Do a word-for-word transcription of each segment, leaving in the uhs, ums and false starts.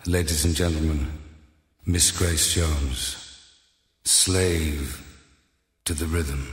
Ladies and gentlemen, Miss Grace Jones, slave to the rhythm.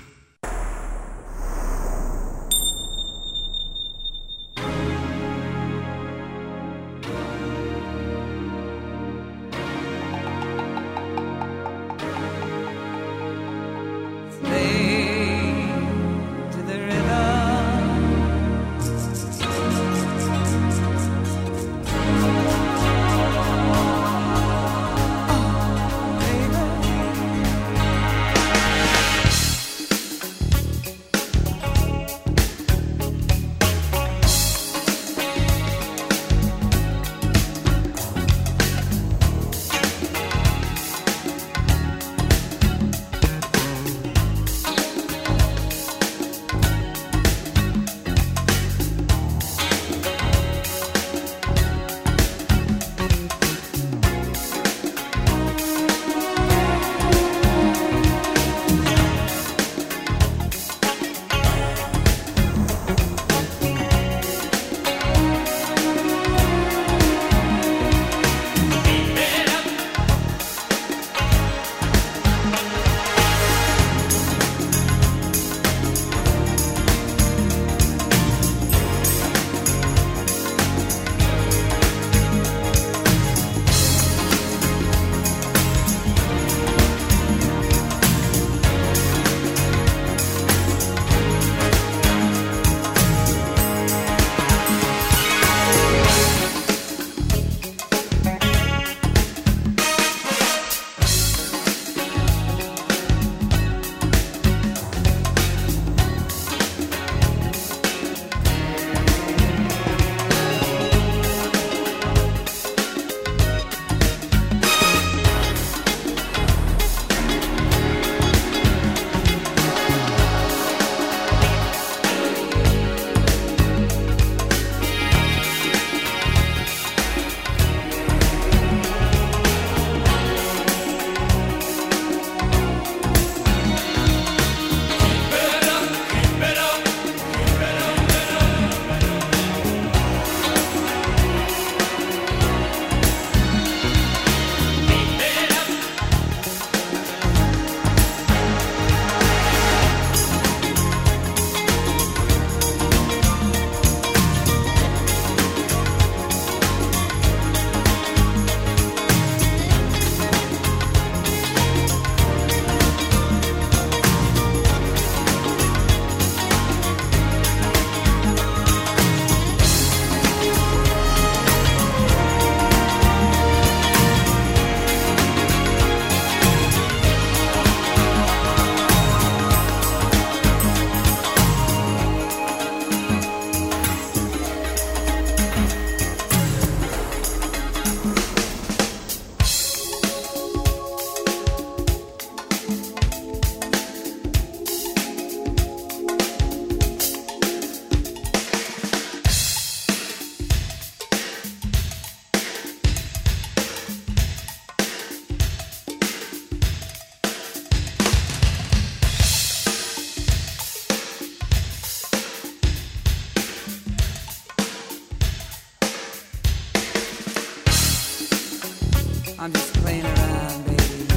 I'm just playing around, baby.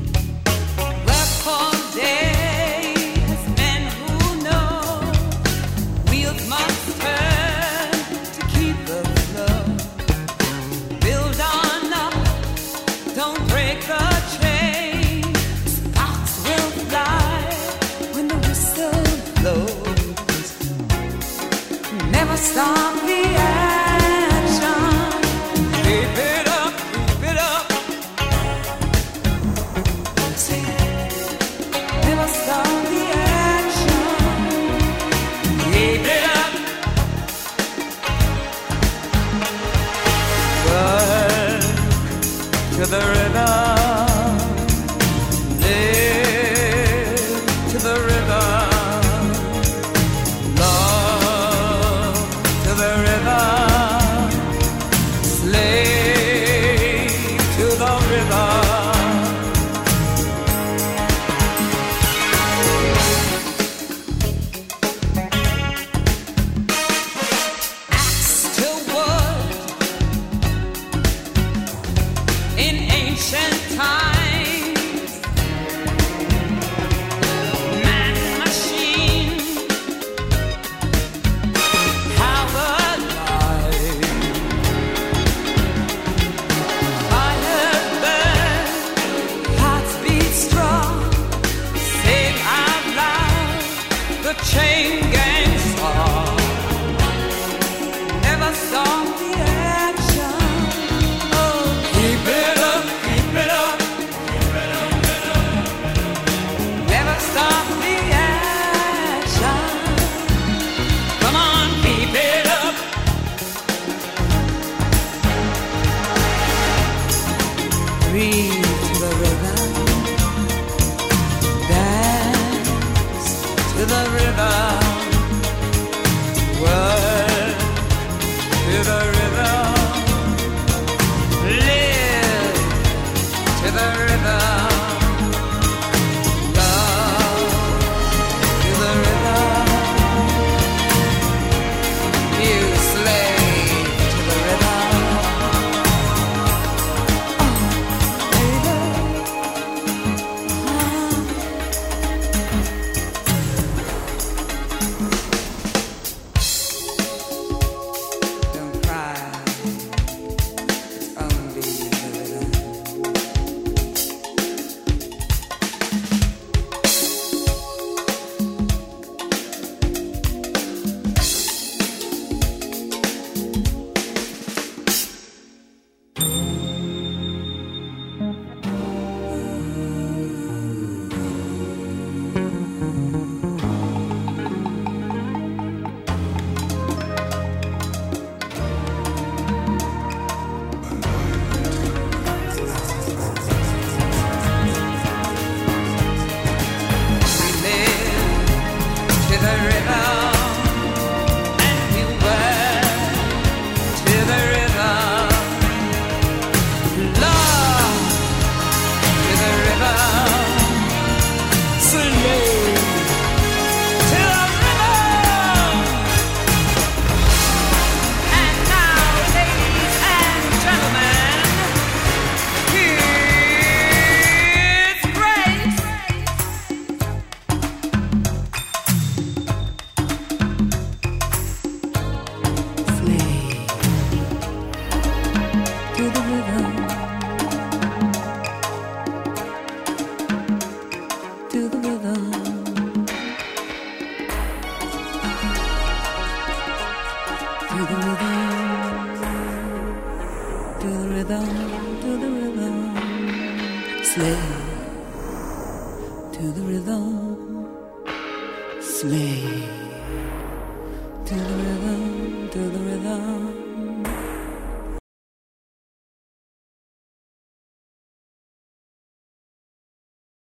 Work for days, men who know wheels must turn to keep the flow. Build on up, don't break the chain. Sparks will fly when the whistle blows. Never stop the action. Keep it up, keep it up. Never stop the action. Keep it up. Work to the rhythm. Live to the rhythm. Love to the rhythm. Slave to the rhythm. Axe to wood, beat to the rhythm, dance to the rhythm, work to the rhythm, live to the rhythm, love to the rhythm, you slave to the rhythm. To the rhythm, to the rhythm, to the rhythm, to the rhythm, slave to the rhythm, slave to the rhythm, to the rhythm.